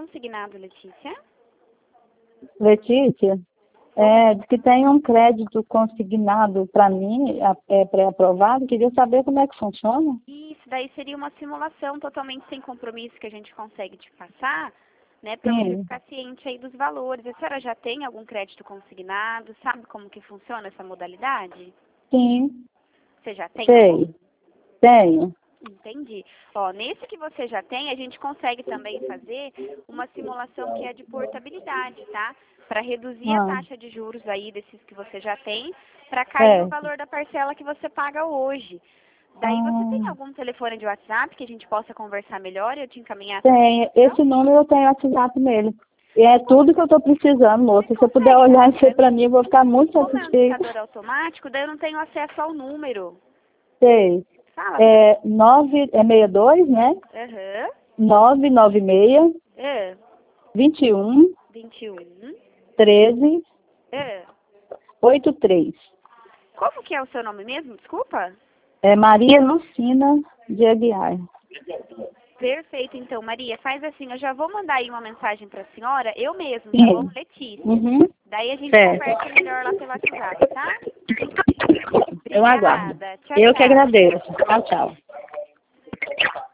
consignado, Letícia? Letícia, diz que tem um crédito consignado para mim, pré-aprovado. Queria saber como é que funciona. Isso, daí seria uma simulação totalmente sem compromisso que a gente consegue te passar, né, para você Sim, ficar ciente aí dos valores. A senhora já tem algum crédito consignado? Sabe como que funciona essa modalidade? sim, Você já tem algum? sei, tenho. Entendi. Ó, nesse que você já tem, a gente consegue também fazer uma simulação que é de portabilidade, tá? Para reduzir a Ah, taxa de juros aí desses que você já tem, para cair o é. valor da parcela que você paga hoje. Daí você tem Ah, algum telefone de WhatsApp que a gente possa conversar melhor e eu te encaminhar essa tem. simulação? Esse número eu tenho WhatsApp nele. E é tudo que eu estou precisando, moça. Você Se você puder consegue olhar passar isso aí para para mim? mim, eu vou ficar muito Como é um satisfeita. indicador automático, daí eu não tenho acesso ao número. Sei. Fala pra mim. 62, né? Aham. 996 É. 21 21. 13 É. 83. Como que é o seu nome mesmo? Desculpa. É Maria Lucina de Aguiar. Perfeito, então, Maria, faz assim, eu já vou mandar aí uma mensagem para a senhora, eu mesmo, tá bom? Sim. Letícia. Uhum. Daí a gente Certo. conversa melhor lá pelo WhatsApp, tá? Eu aguardo. Obrigada. Tchau, Eu que tchau. agradeço. Tchau, tchau.